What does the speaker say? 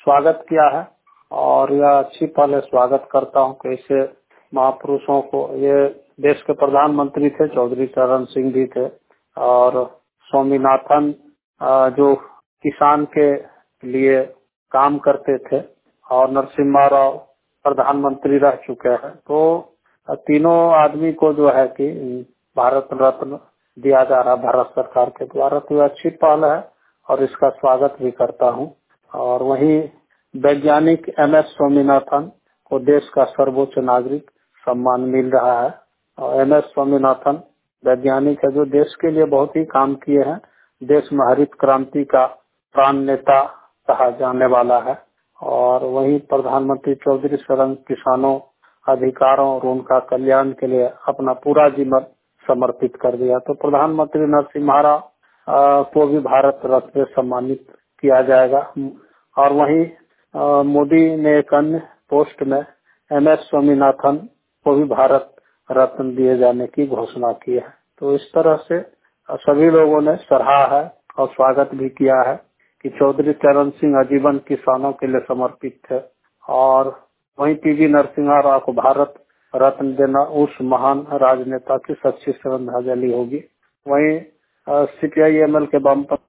स्वागत किया है और यह अच्छी पहल है। स्वागत करता हूँ कि ऐसे महापुरुषों को, ये देश के प्रधानमंत्री थे, चौधरी चरण सिंह जी थे, और स्वामीनाथन जो किसान के लिए काम करते थे, और नरसिम्हा राव प्रधानमंत्री रह चुके हैं। तो तीनों आदमी को जो है कि भारत रत्न दिया जा रहा भारत सरकार के द्वारा, तो अच्छी पहल है और इसका स्वागत भी करता हूं। और वहीं वैज्ञानिक MS स्वामीनाथन को देश का सर्वोच्च नागरिक सम्मान मिल रहा है। और MS स्वामीनाथन वैज्ञानिक है जो देश के लिए बहुत ही काम किए हैं। देश में हरित क्रांति का प्राण नेता कहा जाने वाला है। और वहीं प्रधानमंत्री चौधरी चरण किसानों अधिकारों और उनका कल्याण के लिए अपना पूरा जीवन समर्पित कर दिया। तो प्रधानमंत्री नरसिम्हा राव को भी भारत रत्न से सम्मानित किया जाएगा। और वहीं मोदी ने एक अन्य पोस्ट में MS स्वामीनाथन को भी भारत रत्न दिए जाने की घोषणा की है। तो इस तरह से सभी लोगों ने सराहा है और स्वागत भी किया है कि चौधरी चरण सिंह आजीवन किसानों के लिए समर्पित थे। और वहीं PV नरसिम्हा राव को भारत रत्न देना उस महान राजनेता की सच्ची श्रद्धांजलि होगी। वहीं CPI ML के वामपंथी